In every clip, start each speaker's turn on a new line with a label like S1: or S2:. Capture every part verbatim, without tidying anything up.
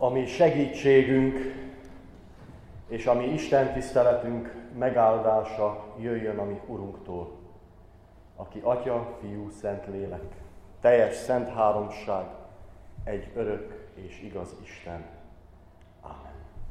S1: ami segítségünk és ami Isten tiszteletünk megáldása jöjjön a mi Urunktól, aki Atya, Fiú, Szentlélek, teljes szent háromság, egy örök és igaz Isten. Ámen.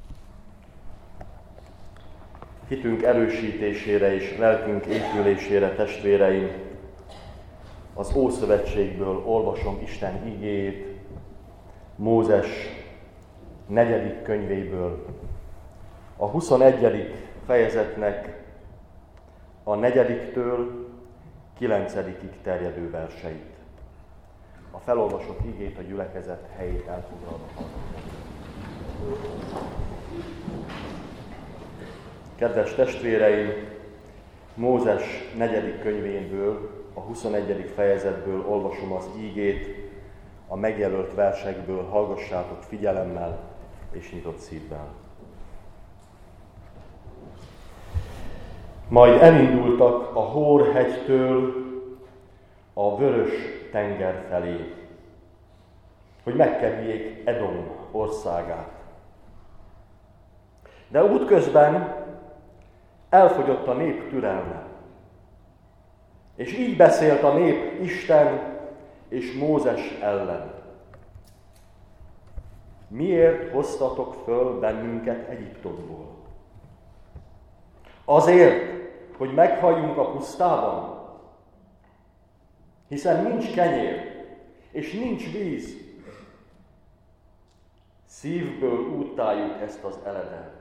S1: Hitünk erősítésére és lelkünk épülésére, testvéreim, az Ószövetségből olvasom Isten igéjét, Mózes negyedik könyvéből, a huszonegyedik fejezetnek a negyediktől kilencedikig terjedő verseit. A felolvasott igét a gyülekezet helyét elfoglalva hallgatom. Kedves testvéreim, Mózes negyedik könyvéből, a huszonegyedik fejezetből olvasom az ígét, a megjelölt versekből hallgassátok figyelemmel és nyitott szívvel. Majd elindultak a Hór hegytől a Vörös tenger felé, hogy megkerüljék Edom országát. De útközben elfogyott a nép türelme, és így beszélt a nép Isten és Mózes ellen. Miért hoztatok föl bennünket Egyiptomból? Azért, hogy meghalljunk a pusztában? Hiszen nincs kenyér, és nincs víz. Szívből úttáljuk ezt az eledelt.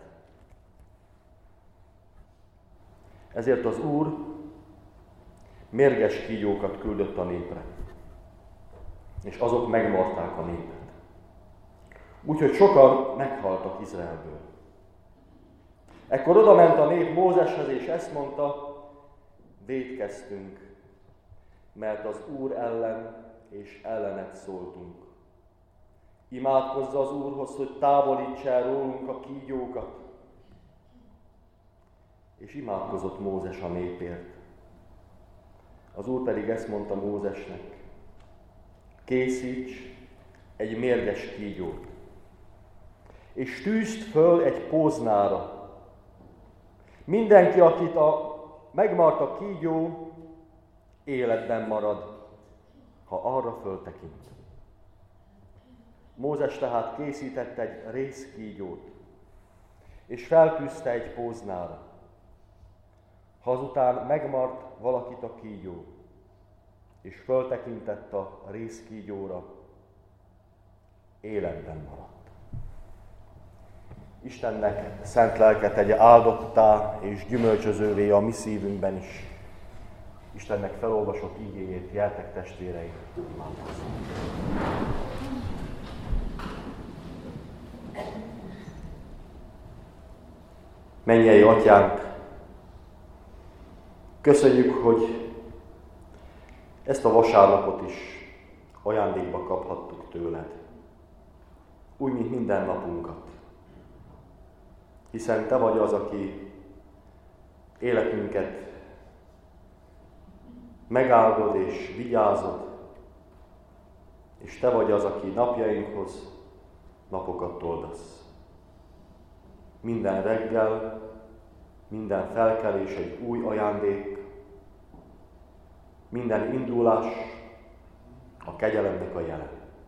S1: Ezért az Úr mérges kígyókat küldött a népre, és azok megmarták a népet. Úgyhogy sokan meghaltak Izraelből. Ekkor odament a nép Mózeshez, és ezt mondta: vétkeztünk, mert az Úr ellen és ellenet szóltunk. Imádkozz az Úrhoz, hogy távolítsa el rólunk a kígyókat. És imádkozott Mózes a népért. Az Úr pedig ezt mondta Mózesnek: készíts egy mérges kígyót, és tűzd föl egy póznára. Mindenki, akit a megmart a kígyó, életben marad, ha arra föltekint. Mózes tehát készített egy rézkígyót, és feltűzte egy póznára. Ha azután megmart valakit a kígyó, és föltekintett a rézkígyóra, életben maradt. Istennek szent lelke tegye áldottá és gyümölcsözővé a mi szívünkben is. Istennek felolvasott igéjét, jeltek testvéreim, imádkozzunk. Mennyei Atyánk, köszönjük, hogy ezt a vasárnapot is ajándékba kaphattuk tőled, úgy, mint minden napunkat. Hiszen Te vagy az, aki életünket megáldod és vigyázod, és Te vagy az, aki napjainkhoz napokat toldasz. Minden reggel, minden felkelés egy új ajándék, minden indulás a kegyelemnek a jele.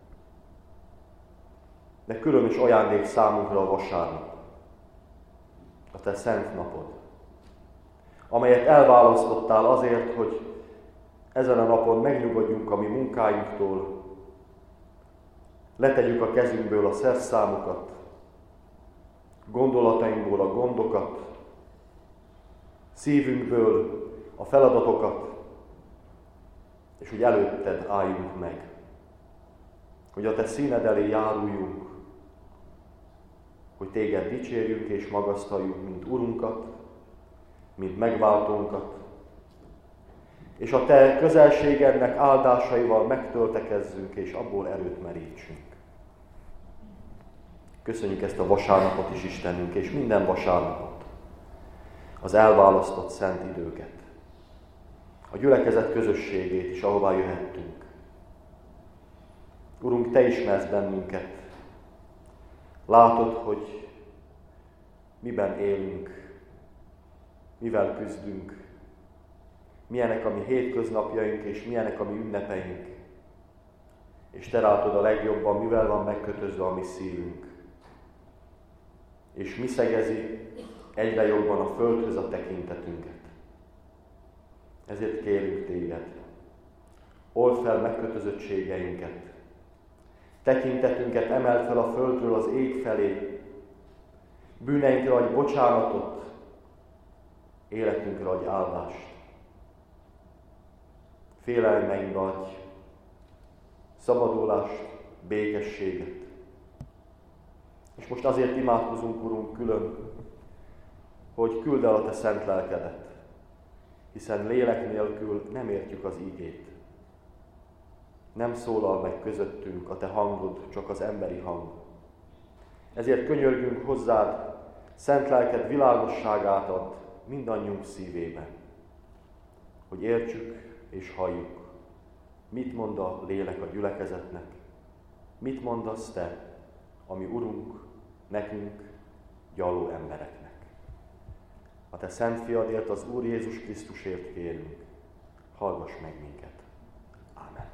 S1: De különös ajándék számunkra a vasárnap, a Te szent napod, amelyet elválasztottál azért, hogy ezen a napon megnyugodjunk a mi munkáinktól, letegyük a kezünkből a szerszámokat, gondolatainkból a gondokat, szívünkből a feladatokat, és hogy előtted álljunk meg, hogy a Te színed elé járuljunk, hogy Téged dicsérjünk és magasztaljuk, mint Urunkat, mint megváltónkat, és a Te közelségednek áldásaival megtöltekezzünk, és abból erőt merítsünk. Köszönjük ezt a vasárnapot is, Istenünk, és minden vasárnapot, az elválasztott szent időket, a gyülekezet közösségét is, ahová jöhettünk. Urunk, Te ismersz bennünket, Látod, hogy miben élünk, mivel küzdünk, milyenek a mi hétköznapjaink, és milyenek a mi ünnepeink. És Te látod a legjobban, mivel van megkötözve a mi szívünk. És mi szegezi egyre jobban a földhöz a tekintetünket. Ezért kérünk Téged, old fel megkötözöttségeinket, tekintetünket emeld fel a földről az ég felé, bűneinkre adj bocsánatot, életünkre adj áldást. Félelmeinkre adj szabadulást, békességet. És most azért imádkozunk, Urunk, külön, hogy küldd el a Te szent lelkedet, hiszen lélek nélkül nem értjük az ígét. Nem szólal meg közöttünk a Te hangod, csak az emberi hang. Ezért könyörgünk hozzád, szent lelked világosságát ad mindannyiunk szívébe, hogy értsük és halljuk, mit mond a lélek a gyülekezetnek, mit mondasz Te, ami Urunk, nekünk, gyaló embereknek. A Te szent fiadért, az Úr Jézus Krisztusért kérünk, hallgass meg minket. Ámen.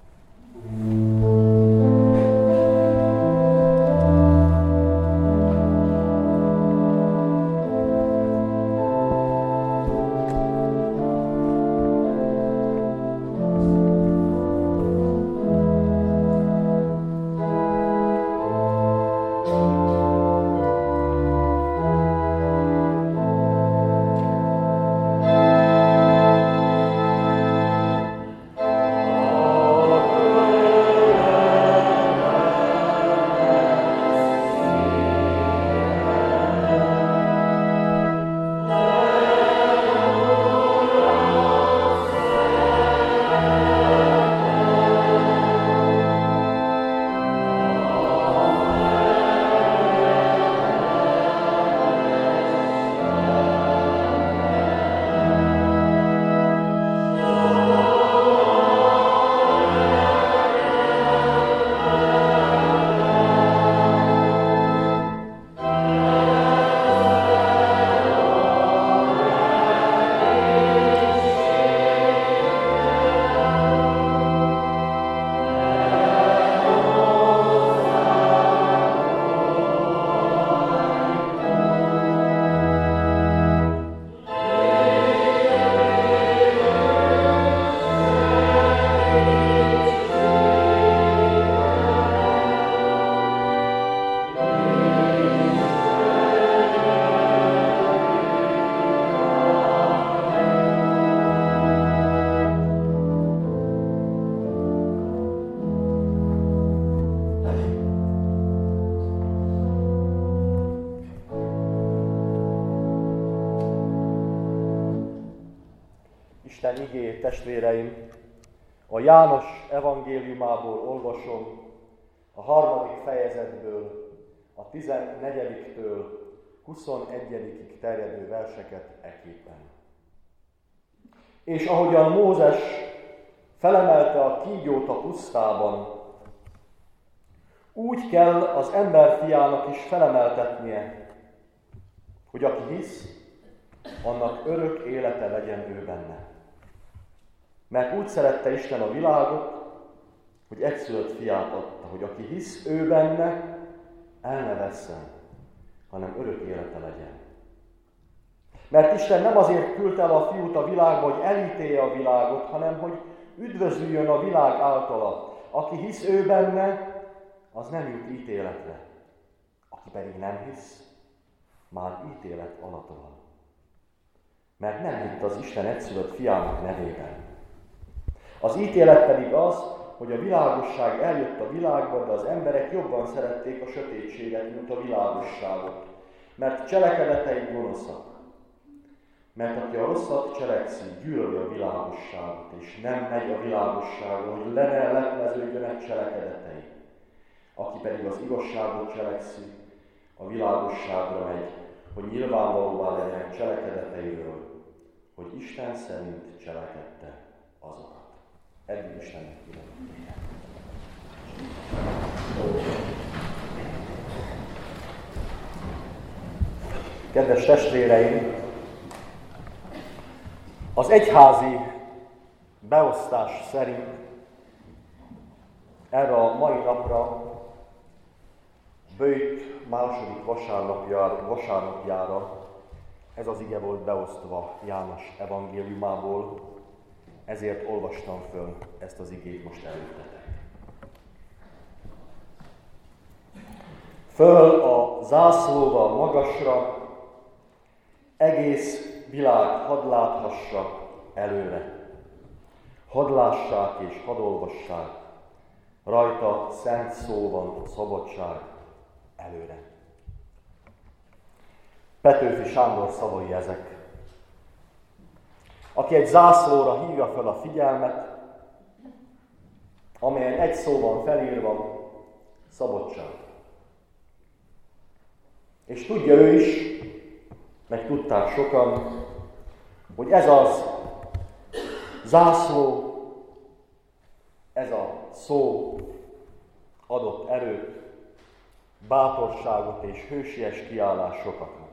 S1: Isten igéjét, testvéreim, a János evangéliumából olvasom, a harmadik fejezetből, a tizennegyediktől huszonegyedikig terjedő verseket ekképpen. És ahogyan Mózes felemelte a kígyót a pusztában, úgy kell az emberfiának is felemeltetnie, hogy aki hisz, annak örök élete legyen ő benne. Mert úgy szerette Isten a világot, hogy egyszülött fiát adta, hogy aki hisz ő benne, el ne vesszen, hanem örök élete legyen. Mert Isten nem azért küldte el a fiút a világba, hogy elítélje a világot, hanem hogy üdvözüljön a világ általa. Aki hisz ő benne, az nem jut ítéletre. Aki pedig nem hisz, már ítélet alatt van. Mert nem hitt az Isten egyszülött fiának nevében. Az ítélet pedig az, hogy a világosság eljött a világba, de az emberek jobban szerették a sötétséget, mint a világosságot, mert cselekedetei gonoszak. Mert aki a rosszat cselekszi, gyűlöli a világosságot, és nem megy a világosságra, hogy le ne lepleződjönek cselekedetei. Aki pedig az igazságot cselekszi, a világosságra megy, hogy nyilvánvalóvá legyenek cselekedeteiről, hogy Isten szerint cselekedte azokat. Eddig Istennek tudom. Kedves testvéreim, az egyházi beosztás szerint erre a mai napra, Böjt második vasárnapjára, vasárnapjára ez az ige volt beosztva János evangéliumából, ezért olvastam föl ezt az igét most előttetek. Föl a zászlóval magasra, egész világ hadd láthassa előre. Hadd lássák és hadd olvassák, rajta szent szó van, szabadság előre. Petőfi Sándor szavai ezek, aki egy zászlóra hívja fel a figyelmet, amelyen egy szó van felírva, szabadság. És tudja ő is, meg tudták sokan, hogy ez az zászló, ez a szó adott erőt, bátorságot és hősies kiállás sokaknak.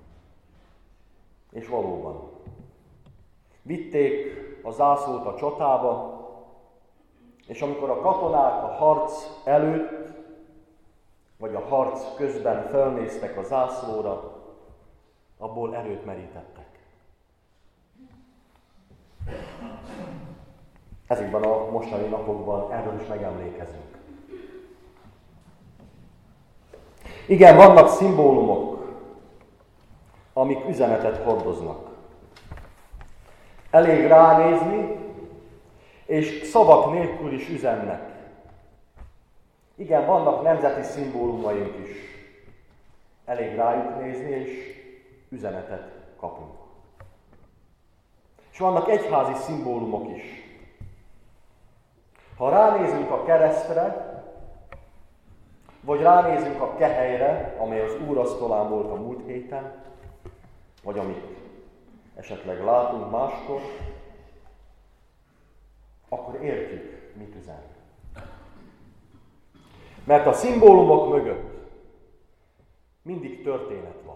S1: És valóban, vitték a zászlót a csatába, és amikor a katonák a harc előtt, vagy a harc közben felnéztek a zászlóra, abból erőt merítettek. Ezekben a mostani napokban erről is megemlékezünk. Igen, vannak szimbólumok, amik üzenetet hordoznak. Elég ránézni, és szavak nélkül is üzennek. Igen, vannak nemzeti szimbólumaink is. Elég rájuk nézni, és üzenetet kapunk. És vannak egyházi szimbólumok is. Ha ránézünk a keresztre, vagy ránézünk a kehelyre, amely az úrasztalán volt a múlt héten, vagy amit esetleg látunk máskor, akkor értjük, mit üzen. Mert a szimbólumok mögött mindig történet van.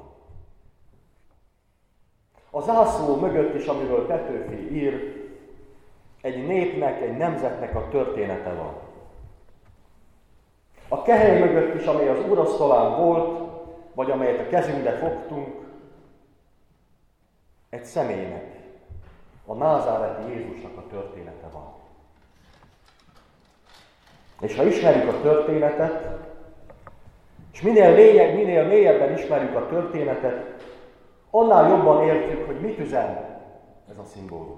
S1: A zászló mögött is, amiről Petőfi ír, egy népnek, egy nemzetnek a története van. A kehely mögött is, amely az úrasztalán volt, vagy amelyet a kezünkbe fogtunk, egy személynek, a názáreti Jézusnak a története van. És ha ismerjük a történetet, és minél, lényeg, minél mélyebben ismerjük a történetet, annál jobban értjük, hogy mit üzen ez a szimbólum.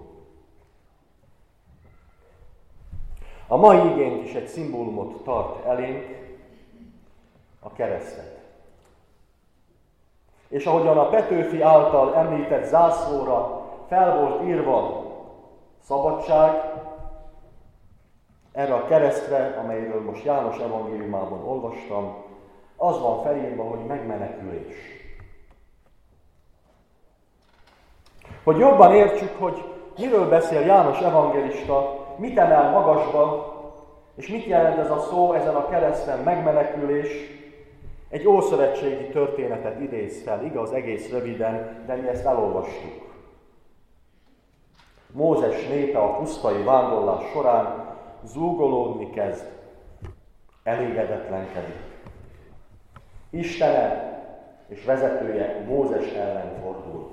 S1: A mai igénk is egy szimbólumot tart elénk, a keresztet. És ahogyan a Petőfi által említett zászlóra fel volt írva szabadság, erre a keresztre, amelyről most János evangéliumában olvastam, az van felírva, hogy megmenekülés. Hogy jobban értsük, hogy miről beszél János evangélista, mit emel magasba, és mit jelent ez a szó ezen a kereszten, megmenekülés, egy ószövetségi történetet idéz fel, igaz, egész röviden, de mi ezt elolvastuk. Mózes népe a pusztai vándorlás során zúgolódni kezd, elégedetlenkedik. Istene és vezetője Mózes ellen fordul.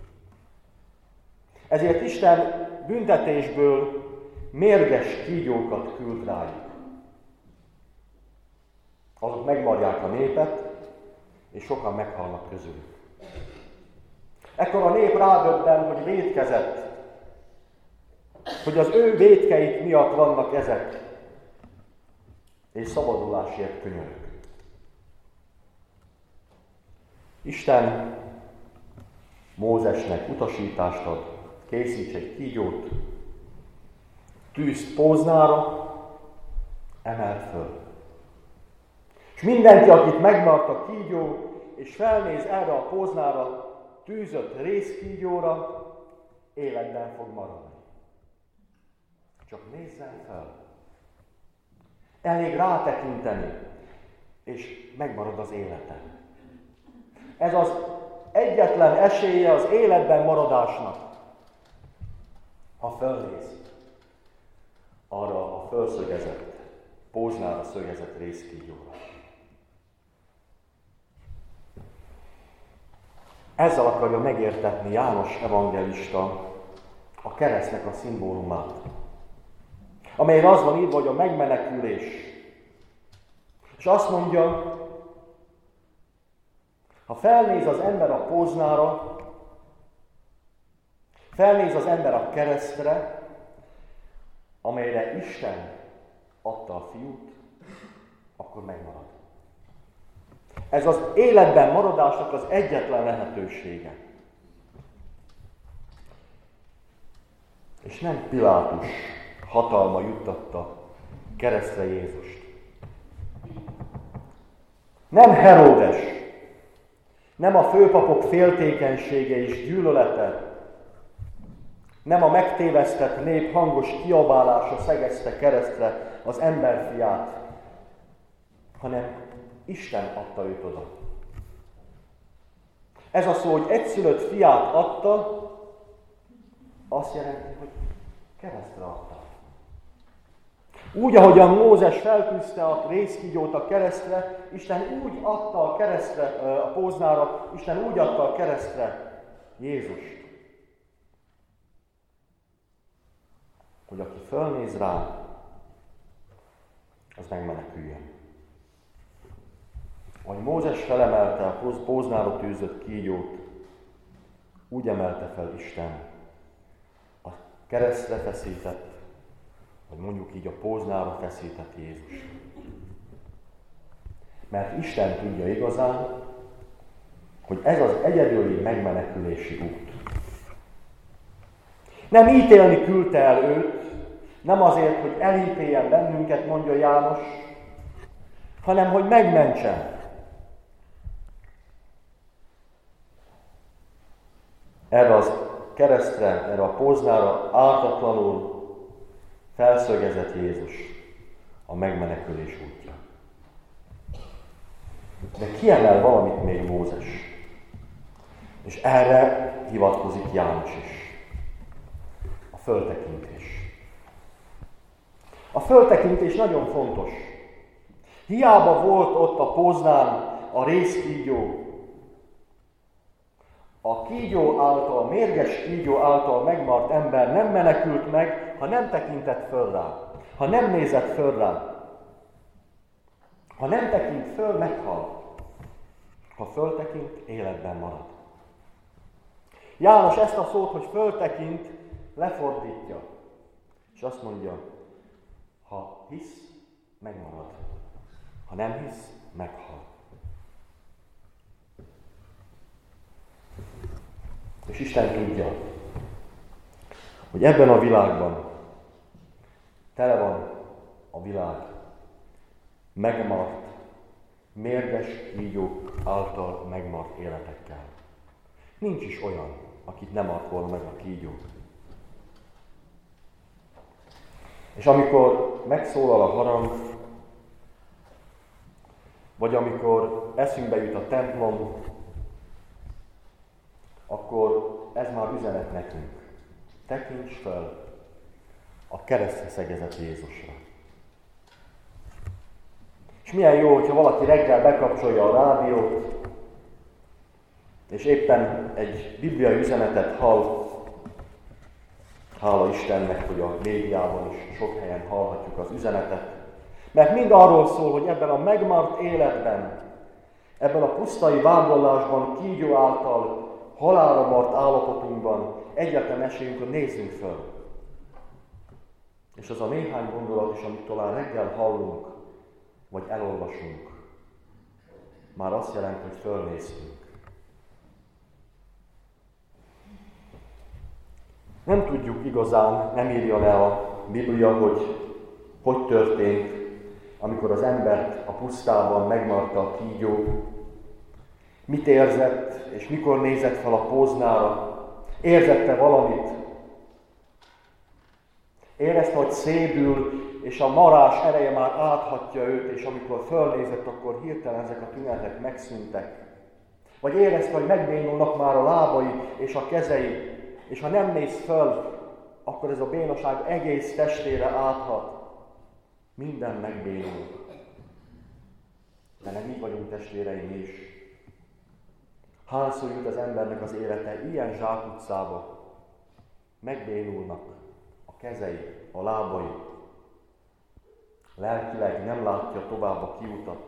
S1: Ezért Isten büntetésből mérges kígyókat küld rájuk. Azok megmarják a népet, és sokan meghalnak közülük. Ekkor a nép rádöbben, hogy vétkezett, hogy az ő vétkeik miatt vannak ezek, és szabadulásért könyörög. Isten Mózesnek utasítást ad, készíts egy kígyót, tűzt póznára, emeld föl. És mindenki, akit megmart a kígyó, és felnéz erre a póznára, tűzött rézkígyóra, életben fog maradni. Csak nézzen fel. Elég rátekinteni, és megmarad az élete. Ez az egyetlen esélye az életben maradásnak, ha fölnéz arra a fölszögezett, póznára szögezett rézkígyóra. Ezzel akarja megértetni János evangelista a keresztnek a szimbólumát, amelyre az van írva, hogy a megmenekülés. És azt mondja, ha felnéz az ember a póznára, felnéz az ember a keresztre, amelyre Isten adta a fiút, akkor megmarad. Ez az életben maradásnak az egyetlen lehetősége. És nem Pilátus hatalma juttatta keresztre Jézust. Nem Heródes, nem a főpapok féltékenysége és gyűlölete, nem a megtévesztett nép hangos kiabálása szegezte keresztre az emberfiát, hanem Isten adta őt oda. Ez a szó, hogy egyszülött fiát adta, azt jelenti, hogy keresztre adta. Úgy, ahogyan Mózes feltűzte a rézkígyót a keresztre, Isten úgy adta a keresztre, a póznára, Isten úgy adta a keresztre Jézust, hogy aki fölnéz rá, az megmeneküljön. Ahogy Mózes felemelte a póznára tűzött kígyót, úgy emelte fel Isten a keresztre feszített, vagy mondjuk így a póznára feszített Jézus. Mert Isten tudja igazán, hogy ez az egyedüli megmenekülési út. Nem ítélni küldte el őt, nem azért, hogy elítéljen bennünket, mondja János, hanem hogy megmentsen. Erre az keresztre, erre a póznára ártatlanul felszögezett Jézus a megmenekülés útja. De kiemel valamit még Mózes, és erre hivatkozik János is. A föltekintés. A föltekintés nagyon fontos. Hiába volt ott a póznán a rézkígyó, a kígyó által, a mérges kígyó által megmart ember nem menekült meg, ha nem tekintett föl rá, ha nem nézett föl rá. Ha nem tekint föl, meghal. Ha föltekint, életben marad. János ezt a szót, hogy föltekint, lefordítja. És azt mondja, ha hisz, megmarad. Ha nem hisz, meghal. És Isten tudja, hogy ebben a világban tele van a világ megmart, mérges kígyók által megmart életekkel. Nincs is olyan, akit nem mart volna meg a kígyó. És amikor megszólal a harang, vagy amikor eszünkbe jut a templom, akkor ez már üzenet nekünk. Tekints fel a keresztre szegezett Jézusra. És milyen jó, hogyha valaki reggel bekapcsolja a rádiót, és éppen egy bibliai üzenetet hall. Hála Istennek, hogy a médiában is sok helyen hallhatjuk az üzenetet. Mert mind arról szól, hogy ebben a megmart életben, ebben a pusztai vándorlásban, kígyó által halálra mart állapotunkban egyetlen esélyünk, hogy nézzünk föl. És az a néhány gondolat is, amit talán reggel hallunk, vagy elolvasunk, már azt jelenti, hogy fölnéztünk. Nem tudjuk igazán, nem írja le a Biblia, hogy hogy történt, amikor az embert a pusztában megmarta a kígyó. Mit érzett, és mikor nézett fel a póznára? Érzette valamit? Érezte, hogy szédül, és a marás ereje már áthatja őt, és amikor fölnézett, akkor hirtelen ezek a tünetek megszűntek. Vagy érezte, hogy megbénulnak már a lábai és a kezei, és ha nem néz föl, akkor ez a bénaság egész testére áthat. Minden megbénul. De nem így vagyunk, testvéreim is. Hányszor jut az embernek az élete ilyen zsákutcába? Megbénulnak a kezei, a lábai. Lelkileg nem látja tovább a kiutat.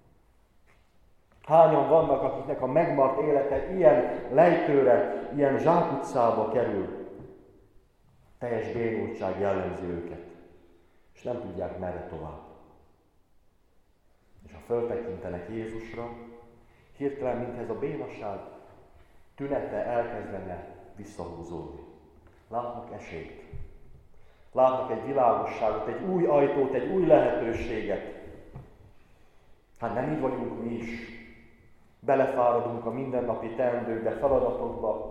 S1: Hányan vannak, akiknek a megmart élete ilyen lejtőre, ilyen zsákutcába kerül. Teljes bénultság jellemzi őket, és nem tudják merre tovább. És ha föltekintenek Jézusra, hirtelen, mint ez a bénaság tünete elkezdene visszahúzódni. Látnak esélyt. Látnak egy világosságot, egy új ajtót, egy új lehetőséget. Hát nem így vagyunk mi is. Belefáradunk a mindennapi teendőkbe, feladatokba,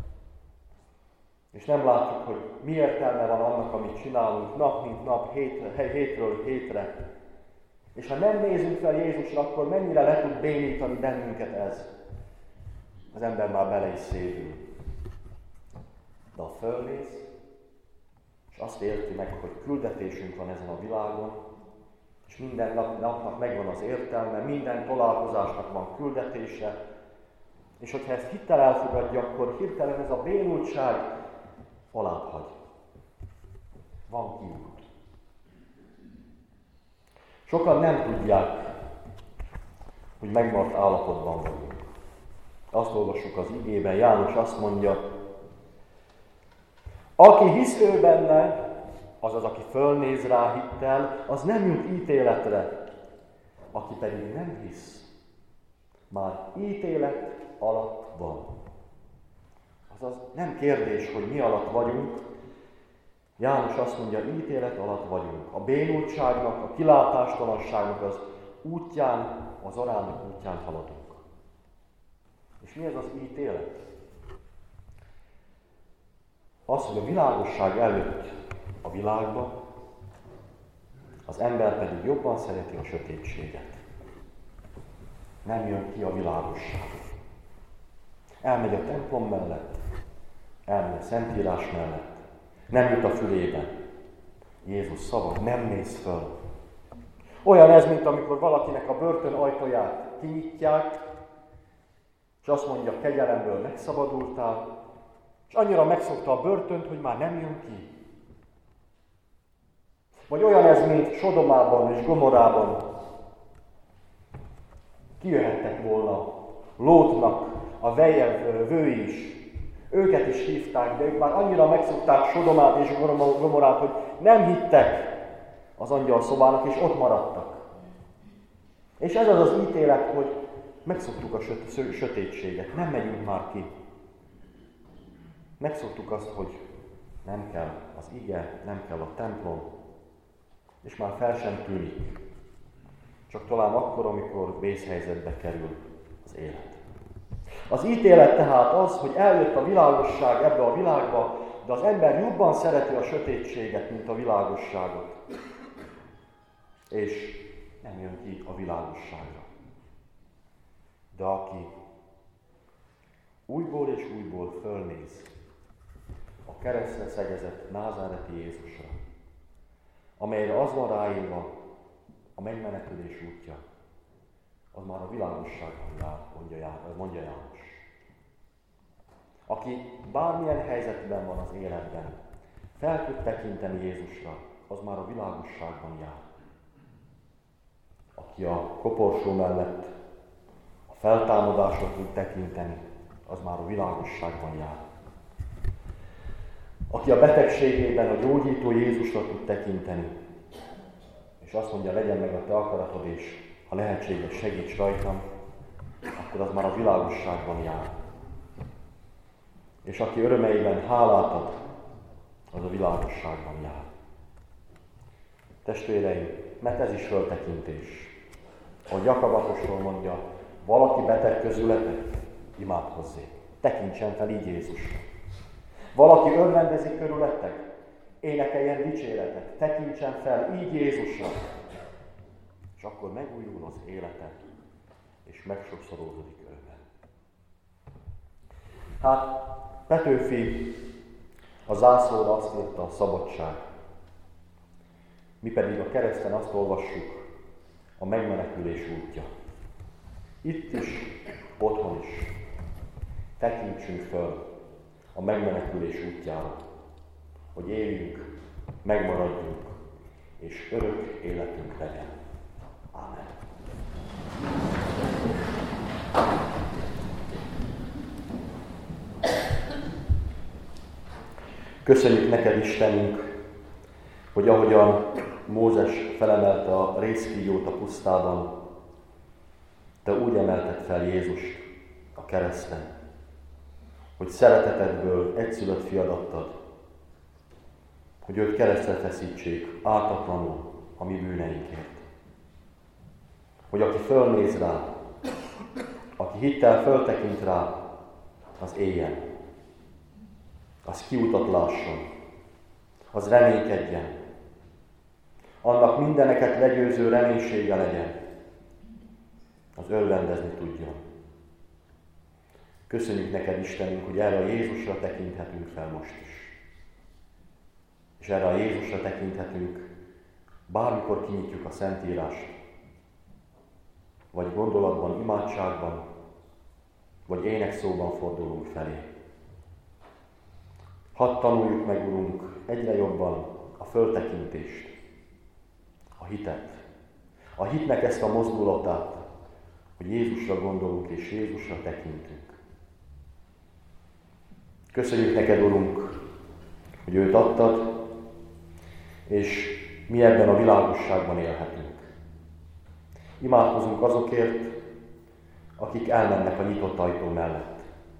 S1: és nem látjuk, hogy mi értelme van annak, amit csinálunk nap mint nap, hét, hétről hétre. És ha nem nézünk fel Jézusra, akkor mennyire le tud bénítani bennünket ez. Az ember már bele is szédül. De ha fölnéz, és azt érti meg, hogy küldetésünk van ezen a világon, és minden nap, napnak megvan az értelme, minden találkozásnak van küldetése, és hogyha ezt hittel elfogadja, akkor hirtelen ez a bénultság alább hagy. Van kiút. Sokan nem tudják, hogy megmart állapotban vagyunk. Azt olvassuk az igében, János azt mondja, aki hisz ő benne, azaz, aki fölnéz rá hittel, az nem jut ítéletre. Aki pedig nem hisz, már ítélet alatt van. Azaz nem kérdés, hogy mi alatt vagyunk. János azt mondja, ítélet alatt vagyunk. A bénultságnak, a kilátástalanságnak az útján, az arányok útján haladunk. És mi ez az ítélet? Az, hogy a világosság előtt a világba, az ember pedig jobban szereti a sötétséget. Nem jön ki a világosság. Elmegy a templom mellett, elmegy a Szentírás mellett, nem jut a fülébe. Jézus szava, nem néz föl. Olyan ez, mint amikor valakinek a börtön ajtaját kinyitják, és azt mondja, kegyelemből megszabadultál, és annyira megszokta a börtönt, hogy már nem jön ki. Vagy olyan ez, mint Sodomában és Gomorában. Kijöhettek volna Lótnak a veje, vői is. Őket is hívták, de ők már annyira megszokták Sodomát és Gomorát, hogy nem hittek az angyal szobának, és ott maradtak. És ez az az ítélet, hogy megszoktuk a sötétséget, nem megyünk már ki. Megszoktuk azt, hogy nem kell az ige, nem kell a templom, és már fel sem tűnik. Csak talán akkor, amikor vészhelyzetbe kerül az élet. Az ítélet tehát az, hogy eljött a világosság ebbe a világba, de az ember jobban szereti a sötétséget, mint a világosságot. És nem jön ki a világosságra. De aki újból és újból fölnéz a keresztre szegezett názáreti Jézusra, amelyre az van ráírva a megmenekülés útja, az már a világosságban jár, mondja, jár, mondja János. Aki bármilyen helyzetben van az életben, fel tud tekinteni Jézusra, az már a világosságban jár. Aki a koporsó mellett a feltámadásra tud tekinteni, az már a világosságban jár. Aki a betegségében a gyógyító Jézusra tud tekinteni, és azt mondja, legyen meg a te akaratod, és ha lehetséges, segíts rajtam, akkor az már a világosságban jár. És aki örömeiben hálát ad, az a világosságban jár. Testvéreim, mert ez is föltekintés. Ahogy Jakab apostol mondja, valaki beteg közületek, imádkozzék. Tekintsen fel így Jézusra. Valaki örvendezik körületek, énekeljen dicséretet, tekintsen fel így Jézusra. És akkor megújul az élete, és megsokszorozódik öröme. Hát Petőfi a zászlóra azt írta, a szabadság. Mi pedig a kereszten azt olvassuk, a megmenekülés útja. Itt is, otthon is. Tekintsünk föl a megmenekülés útjára, hogy éljünk, megmaradjunk, és örök életünk legyen. Ámen. Köszönjük neked, Istenünk, hogy ahogyan Mózes felemelte a rézkígyót a pusztában, te úgy emelted fel Jézust a kereszten, hogy szeretetedből egyszülött fiad adtad, hogy őt keresztre feszítsék ártatlanul a mi bűneinkért. Hogy aki fölnéz rá, aki hittel föltekint rá, az éljen, az kiutat lásson, az reménykedjen, annak mindeneket legyőző reménysége legyen, az örvendezni tudjon. Köszönjük neked, Istenünk, hogy erre a Jézusra tekinthetünk fel most is. És erre a Jézusra tekinthetünk, bármikor kinyitjuk a Szentírást, vagy gondolatban, imádságban, vagy énekszóban fordulunk felé. Hadd tanuljuk meg, Urunk, egyre jobban a föltekintést, a hitet. A hitnek ezt a mozdulatát, hogy Jézusra gondolunk és Jézusra tekintünk. Köszönjük neked, Urunk, hogy őt adtad, és mi ebben a világosságban élhetünk. Imádkozunk azokért, akik elmennek a nyitott ajtó mellett.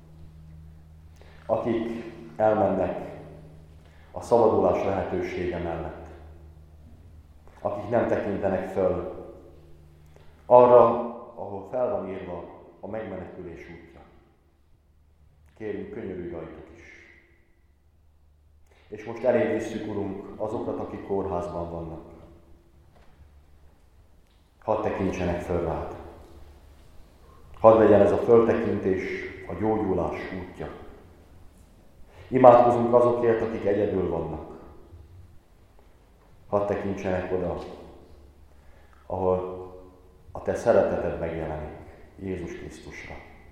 S1: Akik elmennek a szabadulás lehetősége mellett. Akik nem tekintenek föl arra, ahol fel van írva a megmenekülés útja. Kérünk, könyörülj rajtuk is. És most eléd visszük, Urunk, azokat, akik kórházban vannak. Hadd tekintsenek föl rád. Hadd legyen ez a föltekintés a gyógyulás útja. Imádkozunk azokért, akik egyedül vannak. Hadd tekintsenek oda, ahol a te szereteted megjelenik, Jézus Krisztusra.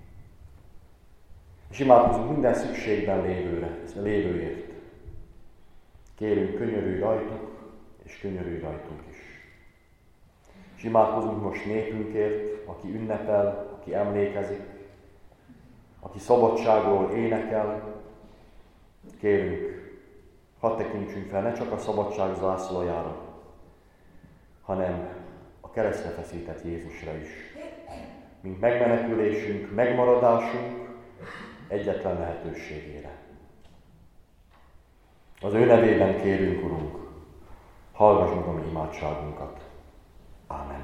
S1: És imádkozunk minden szükségben lévőre, lévőért. Kérünk, könyörülj rajtuk, és könyörülj rajtunk is. És imádkozunk most népünkért, aki ünnepel, aki emlékezik, aki szabadságról énekel. Kérünk, hadd tekintsünk fel ne csak a szabadság zászlajára, hanem a keresztre feszített Jézusra is. Mint megmenekülésünk, megmaradásunk egyetlen lehetőségére. Az ő nevében kérünk, Urunk, hallgass meg a mi imádságunkat. Ámen.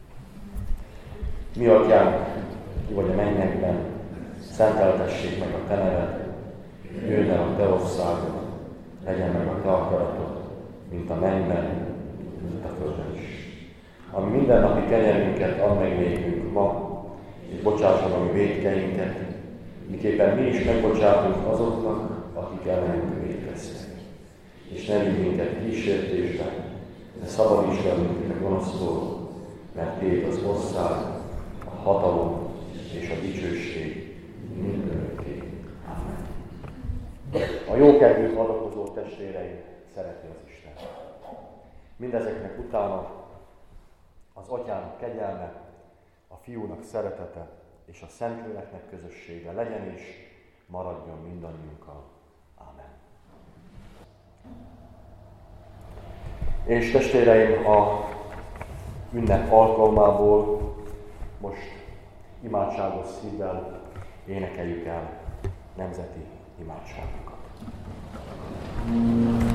S1: Mi atyánk, ki vagy a mennyekben, szenteltessék meg a te neved, jöjjön el a te országod, legyen meg a te akaratod, mint a mennyben, mint a földön is. Ami mindennapi kenyerünket add meg nékünk ma, és bocsássad a mi vétkeinket, miképpen mi is megbocsátunk azoknak, akik ellenünk vétkeztek. És ne vigy minket kísértésbe, de szabadíts el minket a gonosztól, mert tiéd az ország, a hatalom és a dicsőség mindörökké. Amen. A jókedvűt adakozó testvéreim szereti az Isten. Mindezeknek utána az Atyának kegyelme, a Fiúnak szeretete és a Szentléleknek közössége legyen és maradjon mindannyiunkkal. Ámen. És testvéreim, a ünnep alkalmából most imádságos szívvel énekeljük el nemzeti imádságunkat.